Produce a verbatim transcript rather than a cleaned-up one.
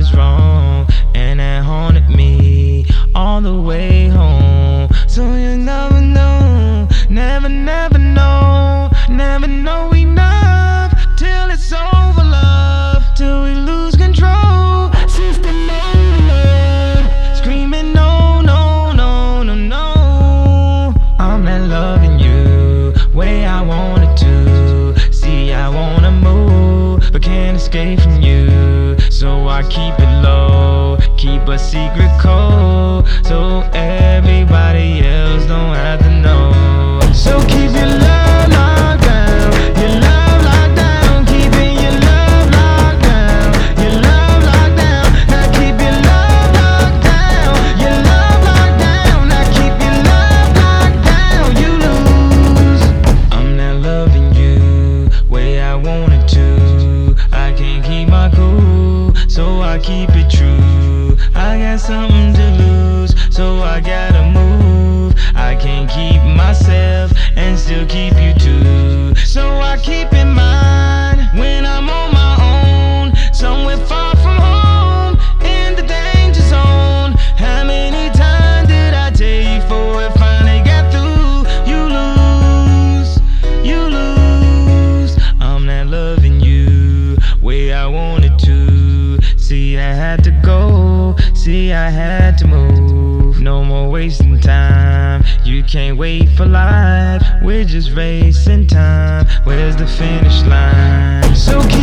was wrong, and that haunted me all the way home. So you never know, never, never know, never know enough till it's over, love, till we lose control. System overload, screaming no, no, no, no, no. I'm not loving you way I wanted to. See, I wanna move, but can't escape from you. So I keep it low, keep a secret code, so everybody else don't have to know. So keep your love locked down, your love locked down, keeping your love locked down, your love locked down. Now keep your love locked down, your love locked down. Now keep your love locked down, you lose. I'm not loving you way I wanted to. I can't keep my cool, so I keep it true. I got something to lose, so I gotta move. I can't keep myself and still keep you too. So I keep in mind when I'm on my own, somewhere far from home, in the danger zone. How many times did I tell you before it finally got through? You lose, you lose. I'm not loving you way I wanted to. See, I had to go, see, I had to move. No more wasting time, you can't wait for life. We're just racing time, where's the finish line? So